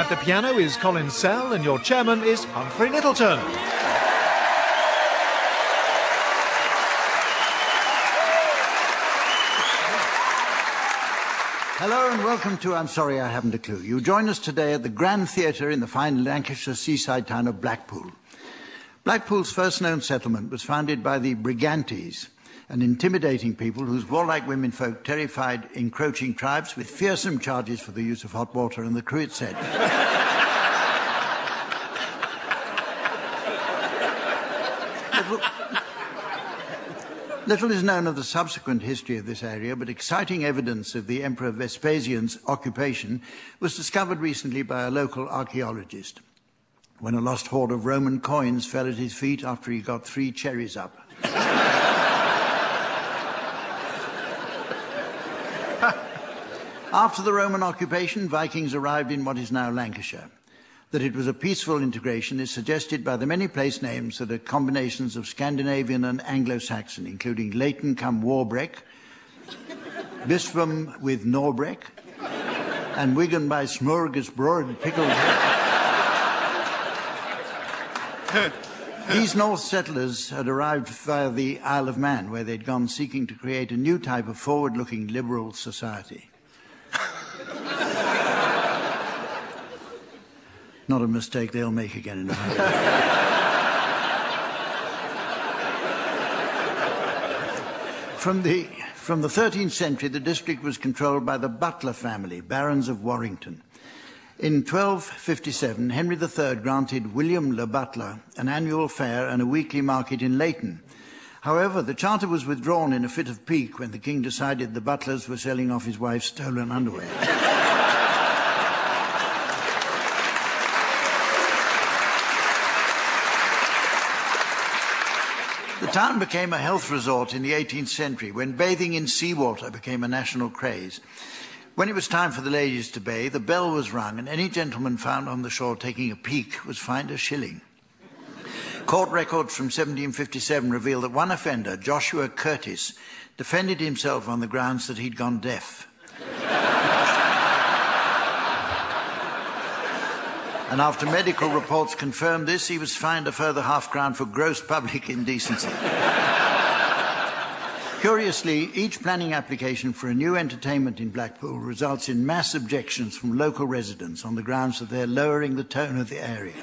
At the piano is Colin Sell and your chairman is Humphrey Littleton. Hello and welcome to I'm Sorry I Haven't a Clue. You join us today at the Grand Theatre in the fine Lancashire seaside town of Blackpool. Blackpool's first known settlement was founded by the Brigantes, an intimidating people whose warlike womenfolk terrified encroaching tribes with fearsome charges for the use of hot water and the crew it said. Little is known of the subsequent history of this area, but exciting evidence of the Emperor Vespasian's occupation was discovered recently by a local archaeologist, when a lost hoard of Roman coins fell at his feet after he got 3 cherries up. After the Roman occupation, Vikings arrived in what is now Lancashire. That it was a peaceful integration is suggested by the many place names that are combinations of Scandinavian and Anglo-Saxon, including Leighton cum Warbrek, Bispham with Norbrek, and Wigan by Smorgasbord pickled. These North settlers had arrived via the Isle of Man, where they'd gone seeking to create a new type of forward-looking liberal society. Not a mistake they'll make again in a hurry. From the 13th century, the district was controlled by the Butler family, barons of Warrington. In 1257, Henry III granted William le Butler an annual fair and a weekly market in Leighton. However, the charter was withdrawn in a fit of pique when the king decided the butlers were selling off his wife's stolen underwear. The town became a health resort in the 18th century when bathing in seawater became a national craze. When it was time for the ladies to bathe, a bell was rung and any gentleman found on the shore taking a peek was fined a shilling. Court records from 1757 reveal that one offender, Joshua Curtis, defended himself on the grounds that he'd gone deaf. And after medical reports confirmed this, he was fined a further £0.5 for gross public indecency. Curiously, each planning application for a new entertainment in Blackpool results in mass objections from local residents on the grounds that they're lowering the tone of the area.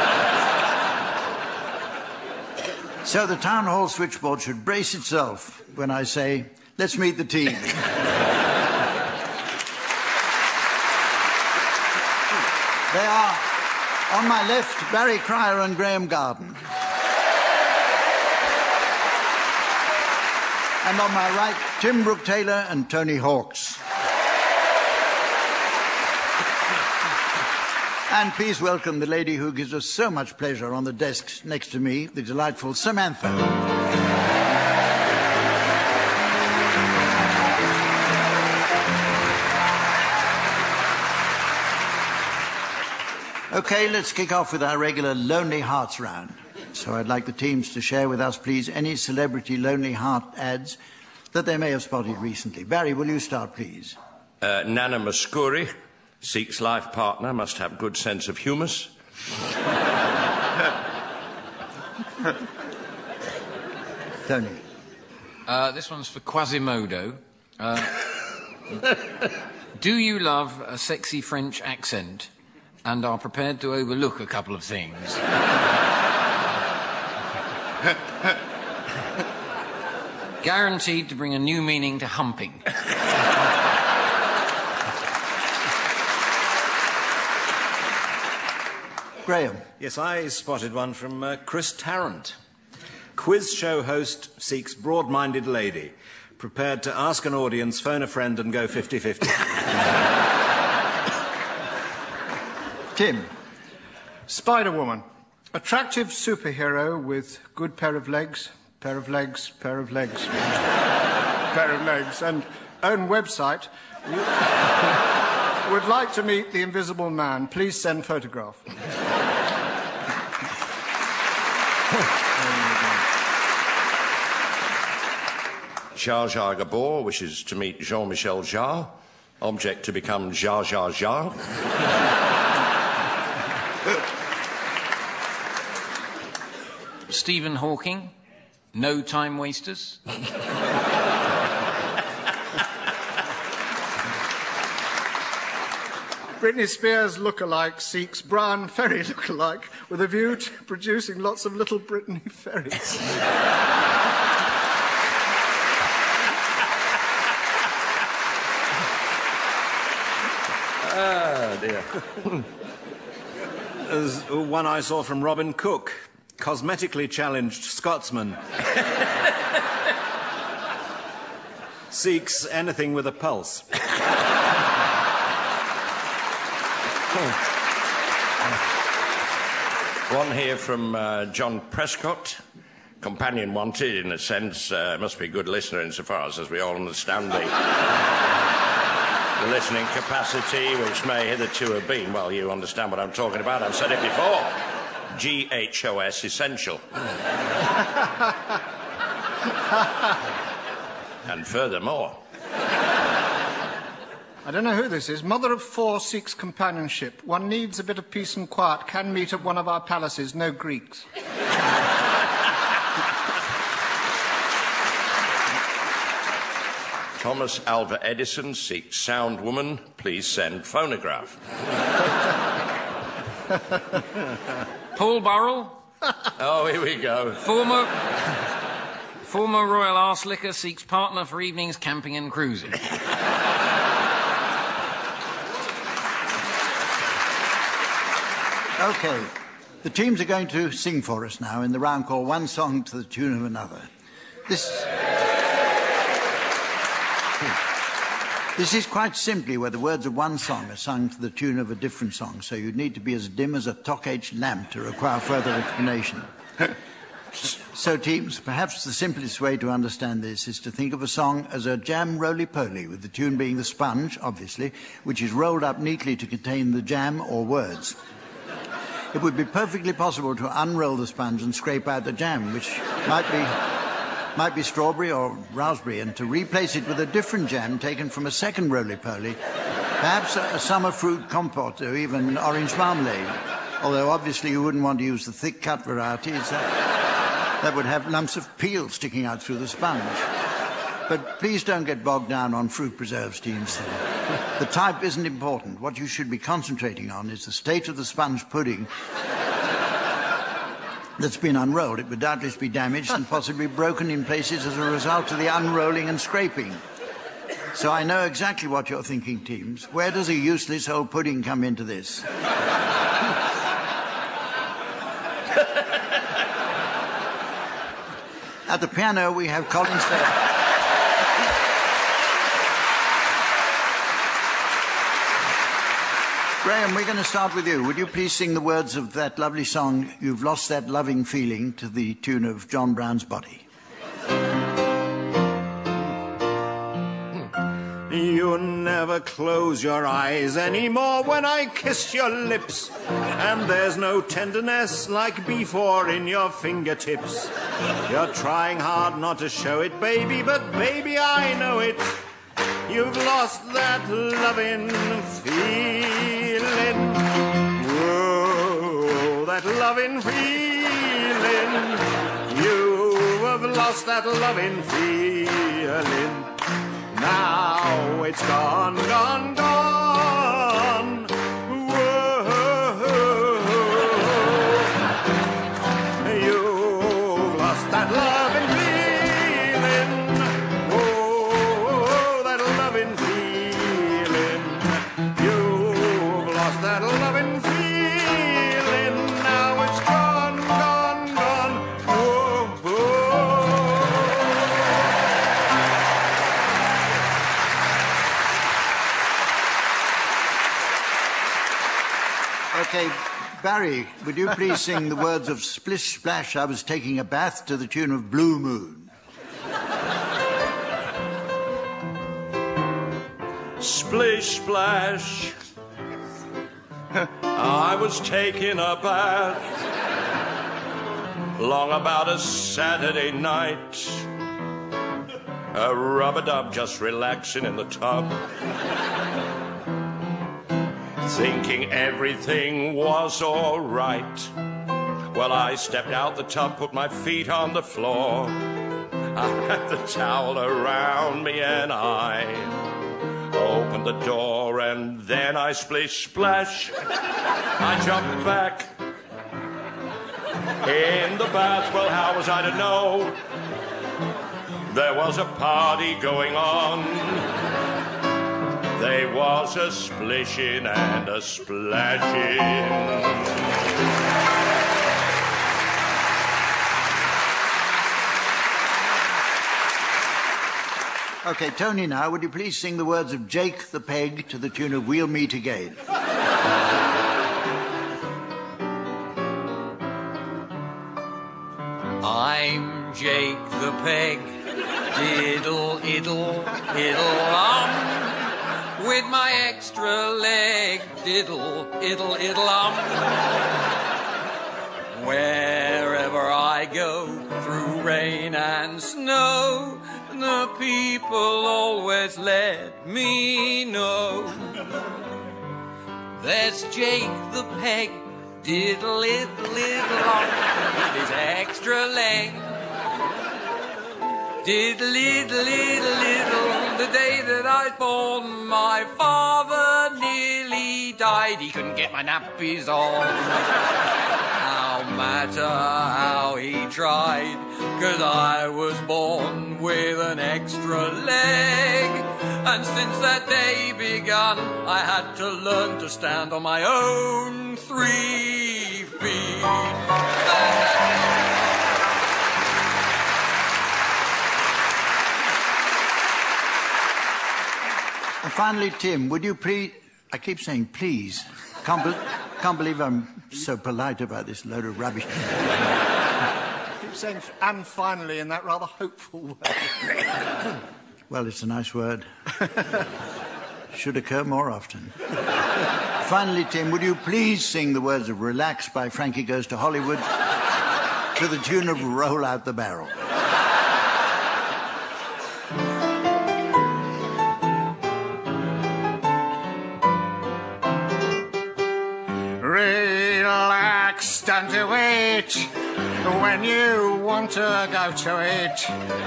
So the town hall switchboard should brace itself when I say, let's meet the team. They are, on my left, Barry Cryer and Graham Garden. And on my right, Tim Brooke-Taylor and Tony Hawkes. And please welcome the lady who gives us so much pleasure on the desk next to me, the delightful Samantha. Okay, let's kick off with our regular Lonely Hearts round. So I'd like the teams to share with us, please, any celebrity Lonely Heart ads that they may have spotted recently. Barry, will you start, please? Nana Muscuri seeks life partner, must have good sense of humour. Tony. This one's for Quasimodo. Do you love a sexy French accent and are prepared to overlook a couple of things? Guaranteed to bring a new meaning to humping. Graham. Yes, I spotted one from Chris Tarrant. Quiz show host seeks broad-minded lady, prepared to ask an audience, phone a friend and go 50-50. Tim. Spider-Woman. Attractive superhero with good pair of legs, pair of legs, pair of legs, pair of legs, and own website. Would like to meet the Invisible Man. Please send photograph. Jar Jar Gabor wishes to meet Jean-Michel Jarre. Object to become Jar Jar Jar. Stephen Hawking, no time wasters. Britney Spears lookalike seeks Brian Ferry lookalike with a view to producing lots of little Britney Ferries. Oh, dear. There's one I saw from Robin Cook, cosmetically challenged Scotsman. Seeks anything with a pulse. One here from John Prescott. Companion wanted, in a sense, must be a good listener insofar as we all understand the listening capacity, which may hitherto have been, well, you understand what I'm talking about. I've said it before. GHOS essential. And furthermore. I don't know who this is. Mother of four seeks companionship. One needs a bit of peace and quiet. Can meet at one of our palaces. No Greeks. Thomas Alva Edison seeks sound woman. Please send phonograph. Paul Burrell, Oh, here we go. former Royal Arse Licker seeks partner for evenings camping and cruising. OK. The teams are going to sing for us now in the round called One Song to the Tune of Another. This is quite simply where the words of one song are sung to the tune of a different song, so you'd need to be as dim as a Toc-H lamp to require further explanation. So, teams, perhaps the simplest way to understand this is to think of a song as a jam roly-poly, with the tune being the sponge, obviously, which is rolled up neatly to contain the jam or words. It would be perfectly possible to unroll the sponge and scrape out the jam, which might be strawberry or raspberry, and to replace it with a different jam taken from a second roly-poly, perhaps a summer fruit compote or even orange marmalade, although obviously you wouldn't want to use the thick-cut varieties. That would have lumps of peel sticking out through the sponge. But please don't get bogged down on fruit preserves, teams. The type isn't important. What you should be concentrating on is the state of the sponge pudding that's been unrolled. It would doubtless be damaged and possibly broken in places as a result of the unrolling and scraping. So I know exactly what you're thinking, teams. Where does a useless old pudding come into this? At the piano, we have Colin Stair. Graham, we're going to start with you. Would you please sing the words of that lovely song, You've Lost That Loving Feeling, to the tune of John Brown's Body? You never close your eyes anymore when I kiss your lips, and there's no tenderness like before in your fingertips. You're trying hard not to show it, baby, but baby, I know it. You've lost that loving feeling. Whoa, that loving feeling. You have lost that loving feeling. Now it's gone, gone, gone. Whoa, you've lost that loving feeling. Oh, that loving feeling. You've lost that loving feeling. Now it's gone, gone, gone. Whoa. OK, Barry, would you please sing the words of Splish Splash, I Was Taking a Bath, to the tune of Blue Moon? Splish splash, I was taking a bath long about a Saturday night. A rub-a-dub just relaxing in the tub, thinking everything was all right, Well, I stepped out the tub, put my feet on the floor. I had the towel around me and I opened the door and then I splish splash. I jumped back in the bath. Well, how was I to know? There was a party going on. There was a splishing and a splashing. OK, Tony, now, would you please sing the words of Jake the Peg to the tune of We'll Meet Again? I'm Jake the Peg, diddle-iddle, iddle-um, with my extra leg, diddle-iddle-iddle-um. Wherever I go, through rain and snow, the people always let me know. There's Jake the Peg, diddle-iddle-iddle-um, with his extra leg. Diddle-iddle-iddle-iddle, the day that I was born, my father nearly died. He couldn't get my nappies on. No matter how he tried, 'cause I was born with an extra leg. And since that day begun, I had to learn to stand on my own 3 feet. And finally, Tim, would you please... I keep saying please. Can't believe I'm so polite about this load of rubbish. Keep saying and finally in that rather hopeful way. Well, it's a nice word. Should occur more often. Finally, Tim, would you please sing the words of Relax by Frankie Goes to Hollywood to the tune of Roll Out the Barrel? Relax, don't do it when you want to go to it.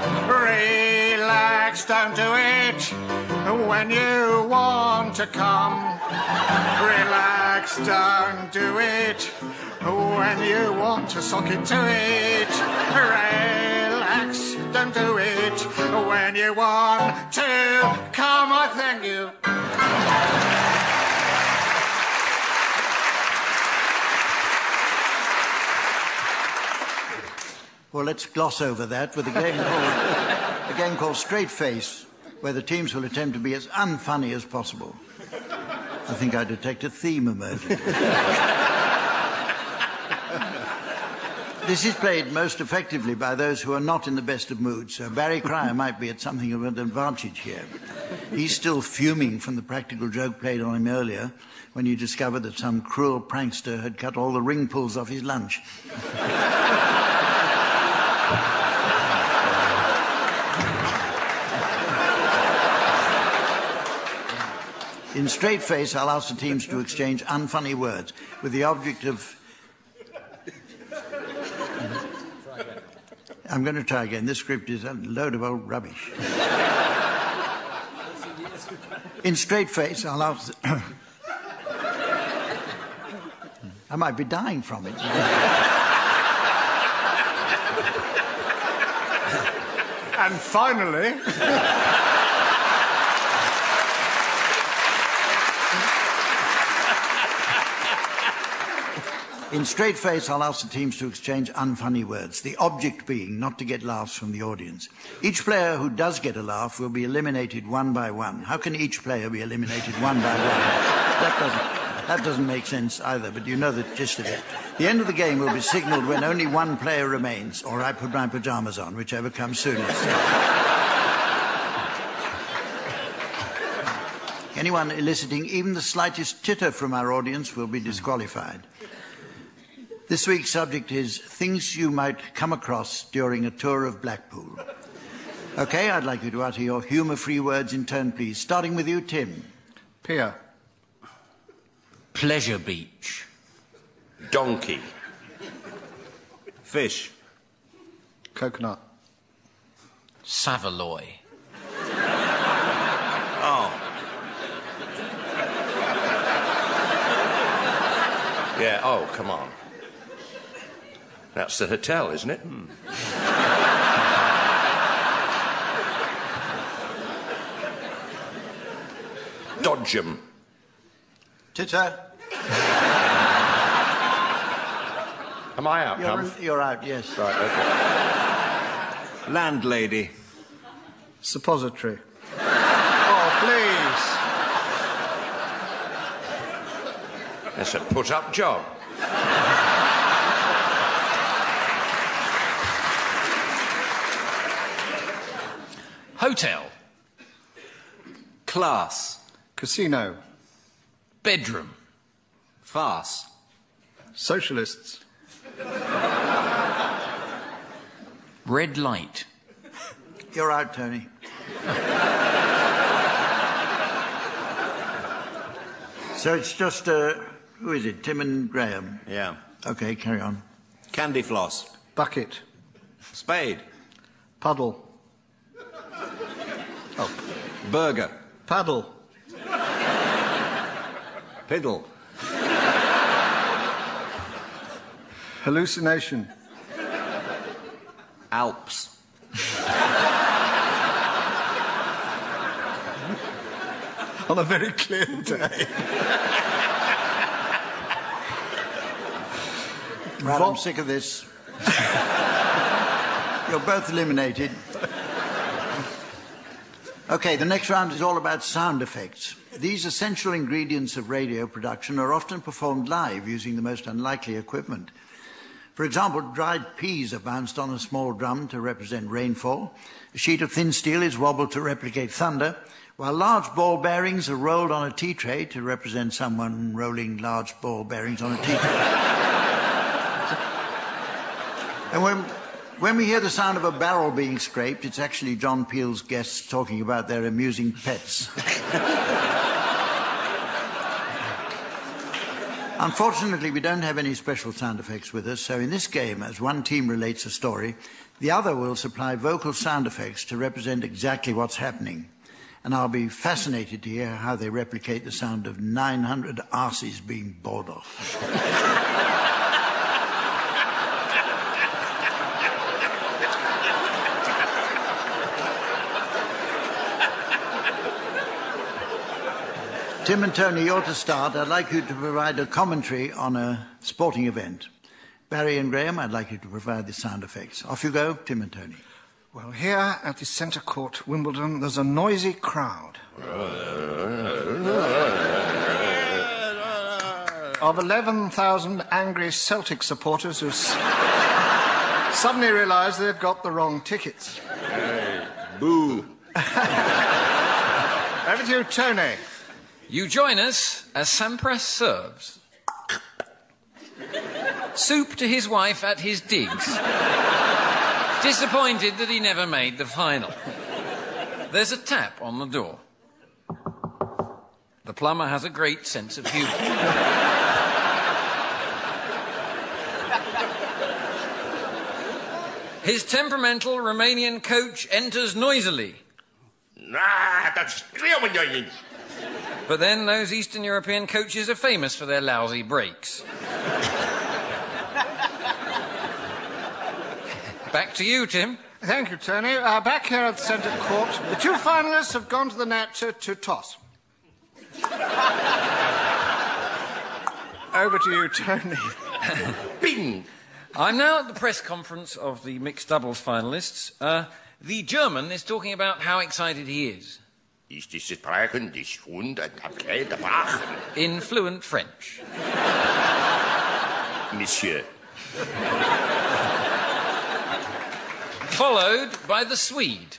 Relax, don't do it when you want to come. Relax, don't do it when you want to sock into it. Relax, don't do it when you want to come. I thank you. Well, let's gloss over that with a game called Straight Face, where the teams will attempt to be as unfunny as possible. I think I detect a theme emerging. This is played most effectively by those who are not in the best of moods, so Barry Cryer might be at something of an advantage here. He's still fuming from the practical joke played on him earlier when he discovered that some cruel prankster had cut all the ring pulls off his lunch. In Straight Face, I'll ask the teams to exchange unfunny words with the object of... I'm going to try again. This script is a load of old rubbish. In Straight Face, I'll ask... I might be dying from it. And finally... In Straight Face, I'll ask the teams to exchange unfunny words, the object being not to get laughs from the audience. Each player who does get a laugh will be eliminated one by one. How can each player be eliminated one by one? That doesn't make sense either, but you know the gist of it. The end of the game will be signalled when only one player remains, or I put my pyjamas on, whichever comes soonest. Anyone eliciting even the slightest titter from our audience will be disqualified. This week's subject is things you might come across during a tour of Blackpool. OK, I'd like you to utter your humour-free words in turn, please. Starting with you, Tim. Pier. Pleasure Beach. Donkey. Fish. Coconut. Savaloy. Oh. Yeah, oh, come on. That's the hotel, isn't it? Dodgem. Titter, Am I out, Humph? you're out, yes. Right, okay. Landlady. Suppository. Oh, please. That's a put-up job. Hotel. Class. Casino. Bedroom. Farce. Socialists. Red light. You're out, Tony. So it's just, who is it? Tim and Graham? Yeah. Okay, carry on. Candy floss. Bucket. Spade. Puddle. Burger. Paddle. Piddle. Hallucination. Alps. On a very clear day. Right, I'm sick of this. You're both eliminated. Okay, the next round is all about sound effects. These essential ingredients of radio production are often performed live using the most unlikely equipment. For example, dried peas are bounced on a small drum to represent rainfall. A sheet of thin steel is wobbled to replicate thunder, while large ball bearings are rolled on a tea tray to represent someone rolling large ball bearings on a tea tray. And when we hear the sound of a barrel being scraped, it's actually John Peel's guests talking about their amusing pets. Unfortunately, we don't have any special sound effects with us, so in this game, as one team relates a story, the other will supply vocal sound effects to represent exactly what's happening. And I'll be fascinated to hear how they replicate the sound of 900 arses being bored off. Tim and Tony, you're to start. I'd like you to provide a commentary on a sporting event. Barry and Graham, I'd like you to provide the sound effects. Off you go, Tim and Tony. Well, here at the Centre Court, Wimbledon, there's a noisy crowd of 11,000 angry Celtic supporters who suddenly realise they've got the wrong tickets. Boo. Over to you, Tony. You join us as Sampras serves. Soup to his wife at his digs. Disappointed that he never made the final. There's a tap on the door. The plumber has a great sense of humour. His temperamental Romanian coach enters noisily. But then those Eastern European coaches are famous for their lousy breaks. Back to you, Tim. Thank you, Tony. Back here at the Centre Court, the two finalists have gone to the net to toss. Over to you, Tony. Bing! I'm now at the press conference of the mixed doubles finalists. The German is talking about how excited he is. In fluent French. Monsieur. Followed by the Swede,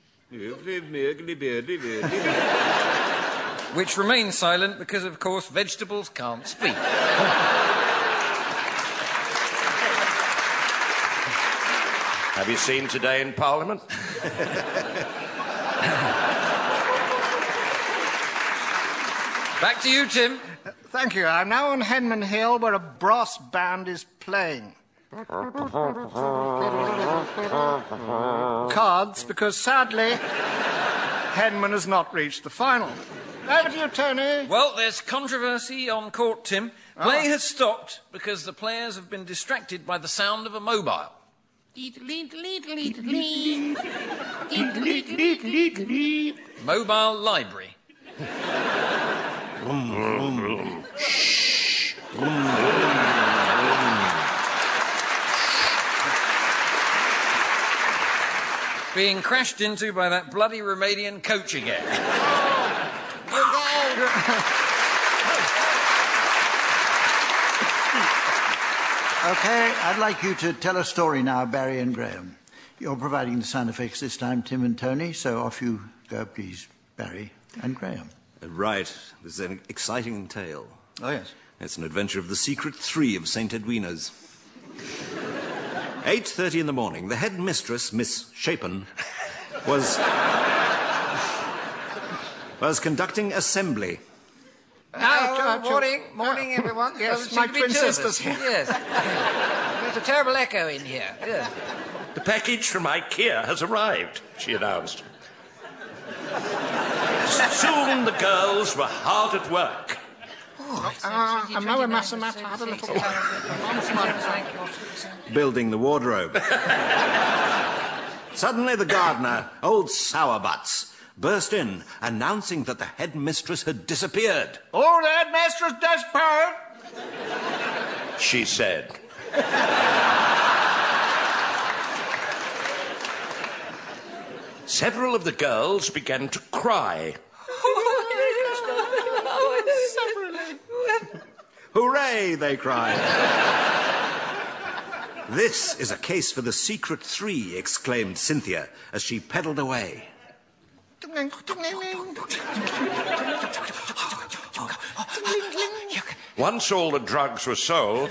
which remains silent because, of course, vegetables can't speak. Have you seen Today in Parliament? Back to you, Tim. Thank you. I'm now on Henman Hill, where a brass band is playing. cards because, sadly, Henman has not reached the final. Over to you, Tony. Well, there's controversy on court, Tim. Play has stopped because the players have been distracted by the sound of a mobile. Mobile library. Being crashed into by that bloody Romanian coach again. OK, I'd like you to tell a story now, Barry and Graham. You're providing the sound effects this time, Tim and Tony, so off you go, please, Barry and Graham. Right. This is an exciting tale. Oh, yes. It's an adventure of the secret 3 of St. Edwina's. 8:30 in the morning, the head mistress, Miss Shapen, was conducting assembly. Morning, everyone. Yes, my twin sister's here. Yes. There's a terrible echo in here. Yes. The package from IKEA has arrived, she announced. Soon the girls were hard at work. Building the wardrobe. Suddenly the gardener, old Sourbuts, burst in, announcing that the headmistress had disappeared. Oh, the headmistress disappeared, She said. Several of the girls began to cry. Hooray, they cried. This is a case for the secret 3, exclaimed Cynthia as she pedalled away. Once all the drugs were sold,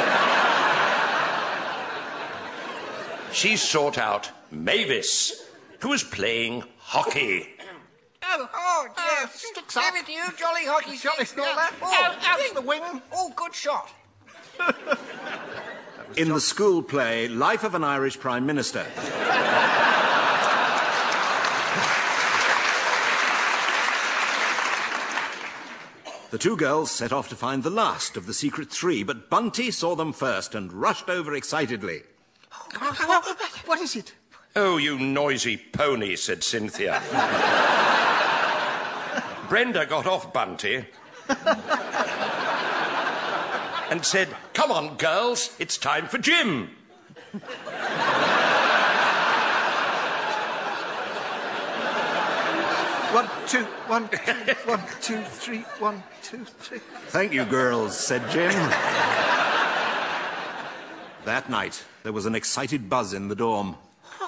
she sought out Mavis, who was playing hockey. Oh, dear. sticks up. Give it to you, jolly hockey sticks and all that. Out the wing. Oh, good shot. In the school play, Life of an Irish Prime Minister. The 2 girls set off to find the last of the secret 3, but Bunty saw them first and rushed over excitedly. What is it? Oh, you noisy pony, said Cynthia. Brenda got off Bunty and said, "Come on, girls, it's time for gym." One, two, three. 1, 2, 3. Thank you, girls, said Jim. That night, there was an excited buzz in the dorm.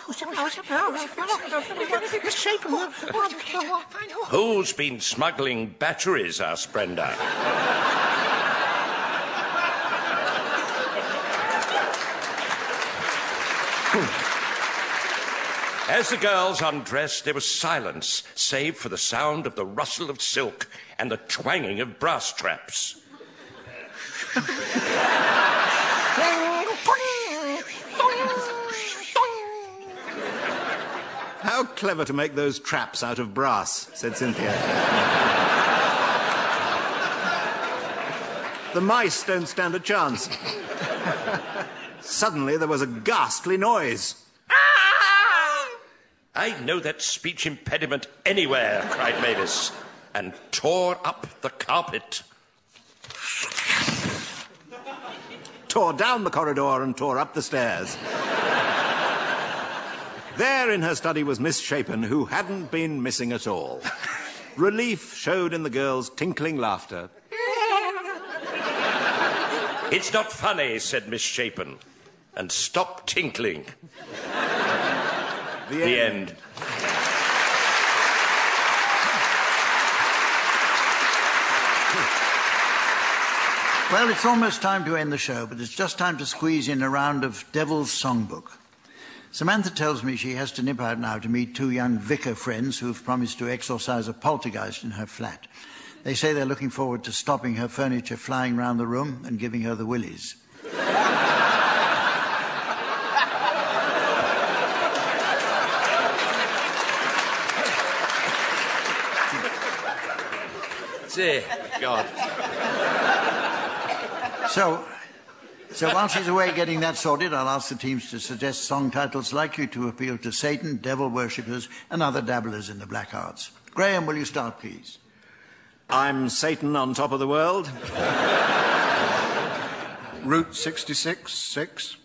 Who's been smuggling batteries? Asked Brenda. As the girls undressed, there was silence, save for the sound of the rustle of silk and the twanging of brass traps. How clever to make those traps out of brass, said Cynthia. The mice don't stand a chance. Suddenly there was a ghastly noise. I know that speech impediment anywhere, cried Mavis, and tore up the carpet. Tore down the corridor and tore up the stairs. There in her study was Miss Shapen, who hadn't been missing at all. Relief showed in the girls' tinkling laughter. It's not funny, said Miss Shapen, and stopped tinkling. The end. Well, it's almost time to end the show, but it's just time to squeeze in a round of Devil's Songbook. Samantha tells me she has to nip out now to meet 2 young vicar friends who've promised to exorcise a poltergeist in her flat. They say they're looking forward to stopping her furniture flying round the room and giving her the willies. dear God. So while she's away getting that sorted, I'll ask the teams to suggest song titles likely to appeal to Satan, devil worshippers, and other dabblers in the black arts. Graham, will you start, please? I'm Satan on top of the world. Route 66, 6.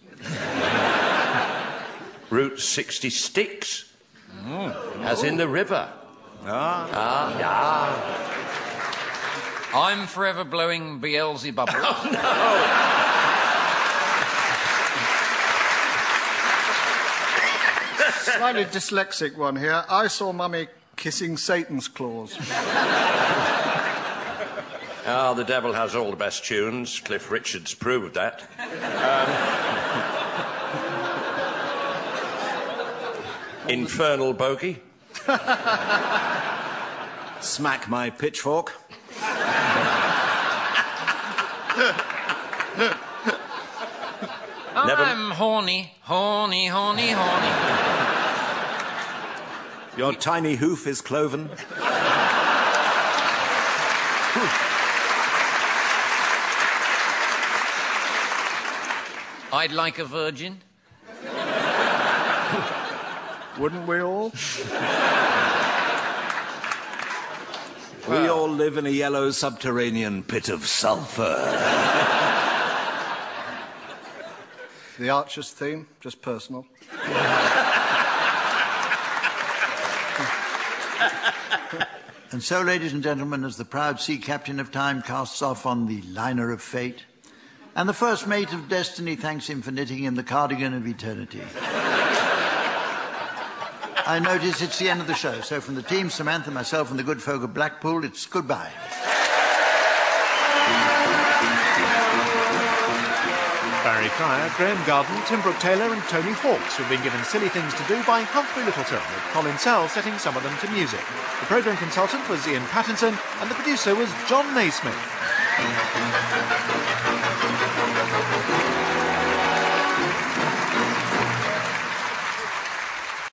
Route 66, as in the river. I'm forever blowing Beelzebub. Oh, no! Slightly dyslexic one here. I saw Mummy kissing Satan's claws. The devil has all the best tunes. Cliff Richards proved that. Infernal Bogey. Smack my pitchfork. I'm horny, horny, horny, horny. Your tiny hoof is cloven. I'd like a virgin. Wouldn't we all? We all live in a yellow subterranean pit of sulphur. The Archer's theme, just personal. And so, ladies and gentlemen, as the proud sea captain of time casts off on the liner of fate, and the first mate of destiny thanks him for knitting him the cardigan of eternity, I notice it's the end of the show. So from the team, Samantha, myself, and the good folk of Blackpool, it's goodbye. Barry Cryer, Graham Garden, Tim Brooke Taylor and Tony Hawks have been given Silly Things to Do by Humphrey Lyttelton, with Colin Sell setting some of them to music. The programme consultant was Ian Pattinson and the producer was John Naismith.